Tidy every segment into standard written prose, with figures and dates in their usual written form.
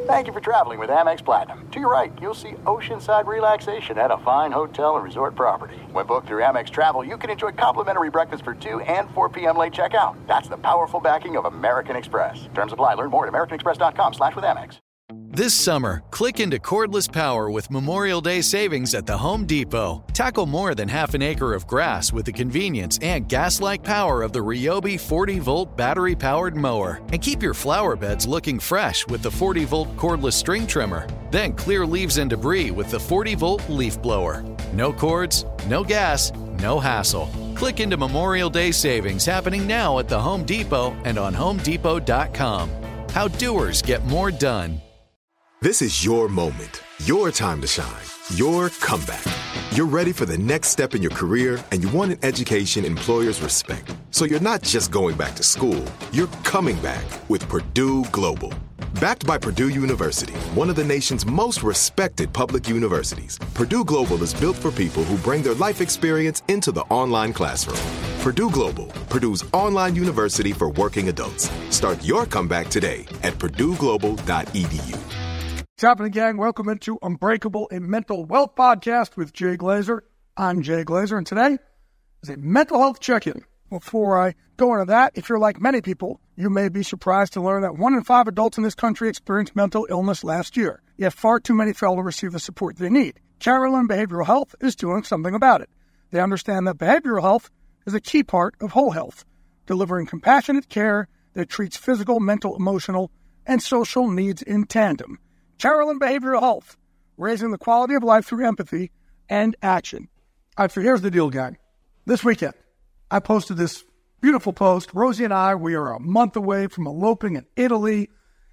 Thank you for traveling with Amex Platinum. To your right, you'll see oceanside relaxation at a fine hotel and resort property. When booked through Amex Travel, you can enjoy complimentary breakfast for 2 and 4 p.m. late checkout. That's the powerful backing of American Express. Terms apply. Learn more at americanexpress.com/withAmex. This summer, click into cordless power with Memorial Day savings at the Home Depot. Tackle more than half an acre of grass with the convenience and gas-like power of the Ryobi 40-volt battery-powered mower. And keep your flower beds looking fresh with the 40-volt cordless string trimmer. Then clear leaves and debris with the 40-volt leaf blower. No cords, no gas, no hassle. Click into Memorial Day savings happening now at the Home Depot and on HomeDepot.com. How doers get more done. This is your moment, your time to shine, your comeback. You're ready for the next step in your career, and you want an education employers respect. So you're not just going back to school, you're coming back with Purdue Global. Backed by Purdue University, one of the nation's most respected public universities, Purdue Global is built for people who bring their life experience into the online classroom. Purdue Global, Purdue's online university for working adults. Start your comeback today at purdueglobal.edu. What's happening, gang? Welcome into Unbreakable, a mental wealth podcast with Jay Glazer. I'm Jay Glazer, and today is a mental health check-in. Before I go into that, if you're like many people, you may be surprised to learn that 1 in 5 adults in this country experienced mental illness last year, yet far too many fail to receive the support they need. Carolyn Behavioral Health is doing something about it. They understand that behavioral health is a key part of whole health, delivering compassionate care that treats physical, mental, emotional, and social needs in tandem. Carolyn Behavioral Health, raising the quality of life through empathy and action. All right, so here's the deal, gang. This weekend, I posted this beautiful post. Rosie and I, we are a month away from eloping in Italy,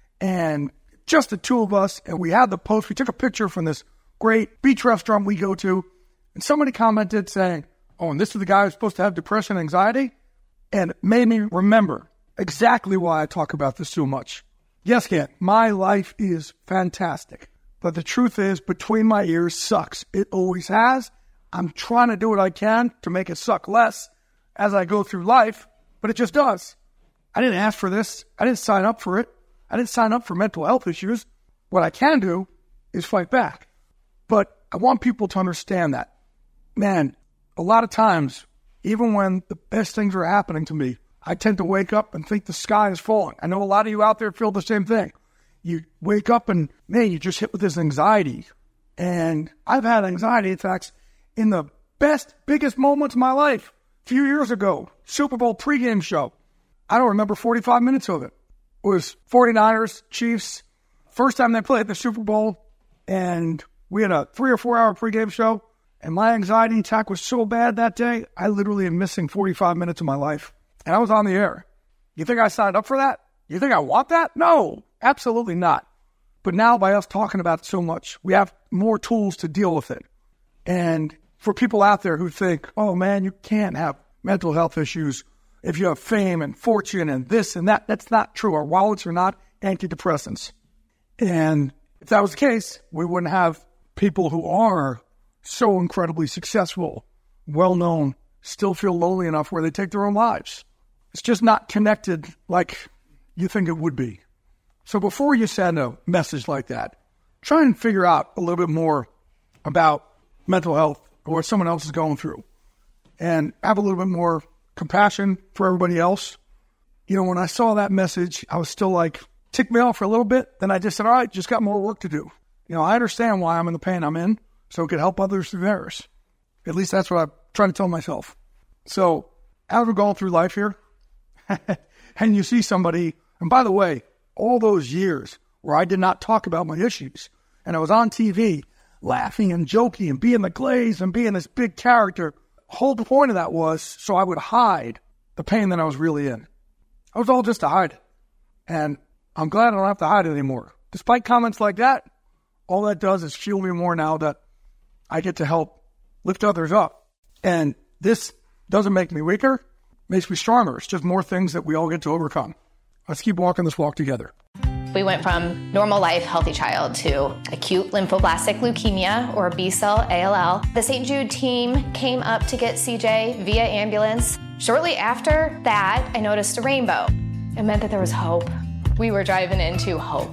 and just the two of us, and we had the post. We took a picture from this great beach restaurant we go to, and somebody commented saying, oh, and this is the guy who's supposed to have depression and anxiety? And it made me remember exactly why I talk about this so much. Yes, Ken, my life is fantastic, but the truth is, between my ears sucks. It always has. I'm trying to do what I can to make it suck less as I go through life, but it just does. I didn't ask for this. I didn't sign up for it. I didn't sign up for mental health issues. What I can do is fight back. But I want people to understand that, man, a lot of times, even when the best things are happening to me, I tend to wake up and think the sky is falling. I know a lot of you out there feel the same thing. You wake up and, man, you just hit with this anxiety. And I've had anxiety attacks in the best, biggest moments of my life. A few years ago, Super Bowl pregame show. I don't remember 45 minutes of it. It was 49ers, Chiefs. First time they played the Super Bowl. And we had a 3 or 4 hour pregame show. And my anxiety attack was so bad that day, I literally am missing 45 minutes of my life. And I was on the air. You think I signed up for that? You think I want that? No, absolutely not. But now by us talking about it so much, we have more tools to deal with it. And for people out there who think, oh man, you can't have mental health issues if you have fame and fortune and this and that, that's not true. Our wallets are not antidepressants. And if that was the case, we wouldn't have people who are so incredibly successful, well-known, still feel lonely enough where they take their own lives. It's just not connected like you think it would be. So before you send a message like that, try and figure out a little bit more about mental health or what someone else is going through and have a little bit more compassion for everybody else. You know, when I saw that message, I was still like, ticked me off for a little bit. Then I just said, all right, just got more work to do. You know, I understand why I'm in the pain I'm in, so it could help others through theirs. At least that's what I'm trying to tell myself. So as we're going through life here, and you see somebody, and by the way, all those years where I did not talk about my issues, and I was on TV laughing and joking and being the glaze and being this big character, the whole point of that was so I would hide the pain that I was really in. I was all just to hide it. And I'm glad I don't have to hide it anymore. Despite comments like that, all that does is fuel me more now that I get to help lift others up. And this doesn't make me weaker, makes me stronger. It's just more things that we all get to overcome. Let's keep walking this walk together. We went from normal life, healthy child to acute lymphoblastic leukemia, or B-cell ALL. The St. Jude team came up to get CJ via ambulance. Shortly after that, I noticed a rainbow. It meant that there was hope. We were driving into hope.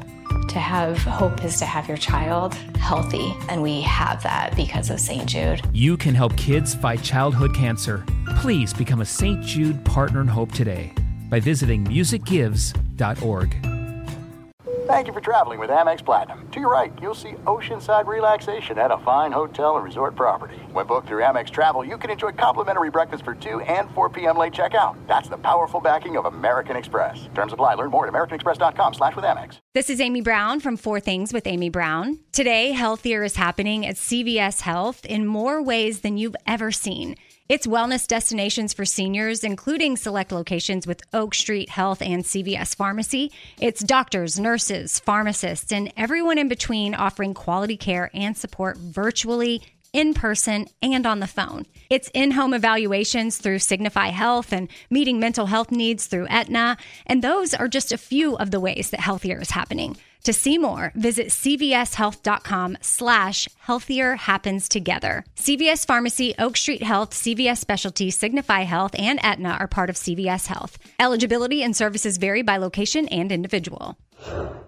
To have hope is to have your child healthy, and we have that because of St. Jude. You can help kids fight childhood cancer. Please become a St. Jude Partner in Hope today by visiting musicgives.org. Thank you for traveling with Amex Platinum. To your right, you'll see oceanside relaxation at a fine hotel and resort property. When booked through Amex Travel, you can enjoy complimentary breakfast for 2 and 4 p.m. late checkout. That's the powerful backing of American Express. Terms apply. Learn more at americanexpress.com/withAmex. This is Amy Brown from 4 Things with Amy Brown. Today, healthier is happening at CVS Health in more ways than you've ever seen. It's wellness destinations for seniors, including select locations with Oak Street Health and CVS Pharmacy. It's doctors, nurses, pharmacists, and everyone in between offering quality care and support virtually, in person, and on the phone. It's in-home evaluations through Signify Health and meeting mental health needs through Aetna. And those are just a few of the ways that healthier is happening. To see more, visit cvshealth.com/healthier happens together. CVS Pharmacy, Oak Street Health, CVS Specialty, Signify Health, and Aetna are part of CVS Health. Eligibility and services vary by location and individual.